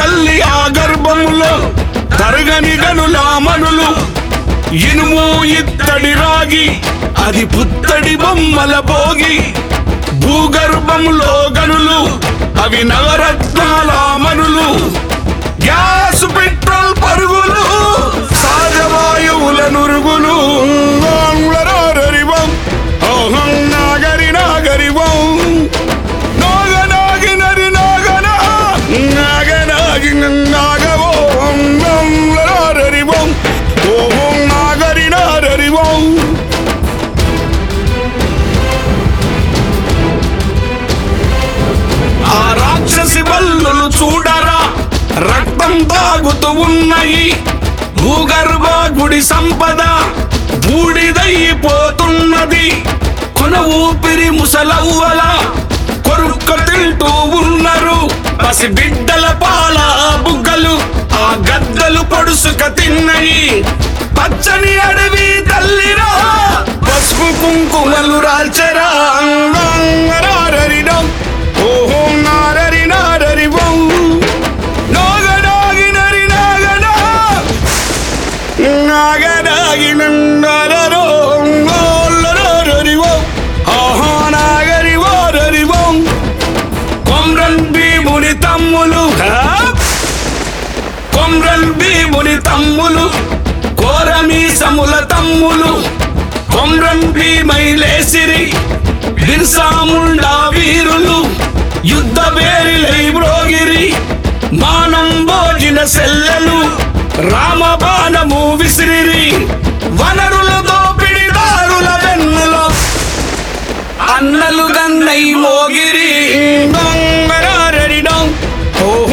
తల్లి ఆ గర్భములో తరగని గనుల మనులు ఇనుము ఇత్తడి రాగి అది పుత్తడి బొమ్మల భోగి భూగర్భంలో గనులు అవి నవరత్నాల మనులు గ్యాస్ పెట్రోల్ పరుగులు సహజవాయువుల నురుగులు నాగరి నాగరివం నాగనాగి నరి నాగన నాగనాగి నాగవో నాగరివం ఓహో నాగరి నాగరివం ఆ రాక్షసి బల్లులు చూడరా రక్తం తాగుతూ ఉన్నాయి భూగర్భ గుడి సంపద బూడిదైపోతున్నది కొన ఊపిరి ముసలవ్వల కొరుక్క తింటూ ఉన్నారు పసి బిడ్డల పాల బుగ్గలు ఆ గద్దలు పొడుసుక తిన్నాయి పచ్చని అడవి తల్లిరా పసుపు కుంకుమలు రాల్చరా ఓహో నారరి నారరి నాగనాగి నరి నాగన నాగనాగి నందరో ఆహా నాగరి వారరివం కొమ్రన్ భీముని తమ్ములు కొమ్రన్ భీముని తమ్ములు కోరమీసముల తమ్ములు కొమ్రన్ భీమైలేసిరి బిర్సాముండా వీరులు యుద్ధ వేరిలై బ్రోగిరి మానం భోజిన సెల్లెలు రామబాణము విసిరిరి వనరుల దోపిడిదారుల వెన్నులో అన్నలు గన్నై మోగిరి ఓ